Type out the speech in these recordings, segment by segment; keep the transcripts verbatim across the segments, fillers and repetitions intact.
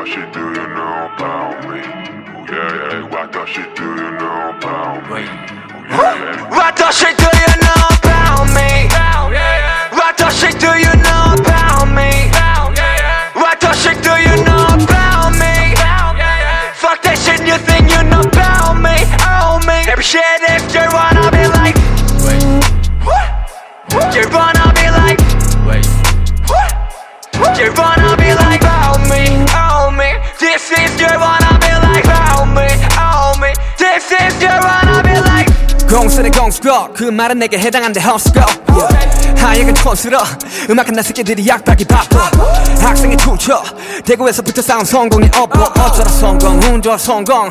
shit do you know about me? Oh yeah, yeah. What the shit do you know about me? Oh yeah, yeah. What the shit do you know about me? What the shit do you know about me? What the shit do you know about me? Fuck that shit you think you know about me, oh me. Every shit if you wanna be like, you wanna be like, you wanna be like, oh me, oh me. This is you wanna be like, oh me, oh me. This is you wanna be like. 공수네 공수고 그 말은 내게 해당한데 헛수고 yeah. 하얘가 촌스러 음악은 나 새끼들이 약박이 바빠 학생이 춤춰 대구에서부터 싸운 성공이 없고 어쩌라 성공 운좋아 성공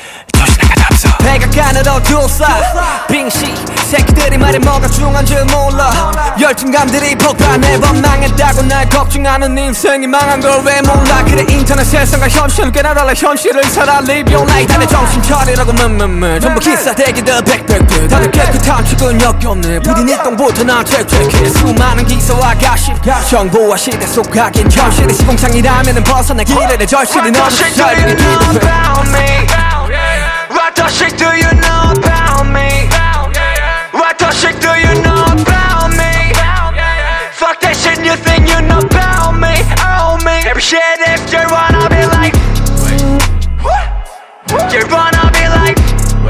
백악관으로 둘러싸 빙시 새끼들이 말이 뭐가 중요한 줄 몰라 열등감들이 폭발 매번 망했다고 날 걱정하는 인생이 망한 걸 왜 몰라 그래 인터넷 세상과 현실을 꽤나 달라 현실을 살아 live your life 다내 정신 차리라고 맴맴매 전부 기사대기들 백백백 다들 깨끗한 축은 역겹네 부디 네 똥부터 난 책책해 수많은 기사와 가십 정보와 시대 속 각인 현실의 시공창이라면은 벗어나 길에 내 절실히 너도 살리는 기대해 What the shit do you know about me? What the shit do you know about me? Fuck that shit you think you know about me, oh me. Every shit if you wanna be like, you wanna be like,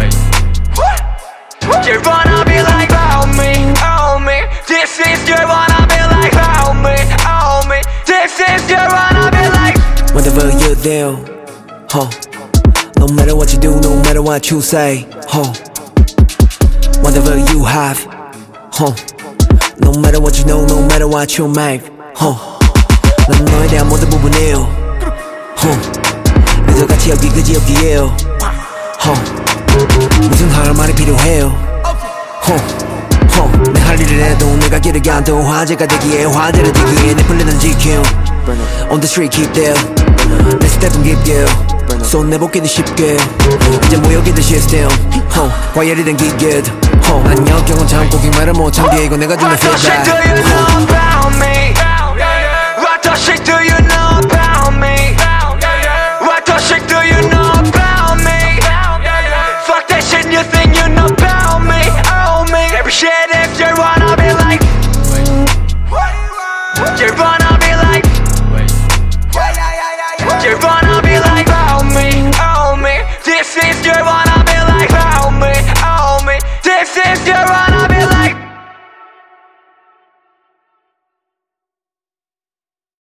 you wanna be like, oh me, oh me. This is you wanna be like, oh me, oh me. This is you wanna be like. Whatever you do, huh? No matter what you do, no matter what you say, huh? Whatever you have, huh? No matter what you know, no matter what you make, huh? 난 너에 대한 모든 부분이에요, huh? 그저 같이 여기 그지 여기에요, huh? 무슨 할 말이 필요해요, huh? huh? 내 할 일을 해도 내가 길을 가도 화제가 되기에 화제를 되기에 내 플랜은 지켜. On the street keep there, 내 스텝은 깊게. 손 내보기도 쉽게 이제 모여기도 시스템 huh. 과열이 된 기계 huh. 난 역경은 참고 기말을 못 참게 이거 내가 주는 feedback. What the shit do you know about me? What the shit do you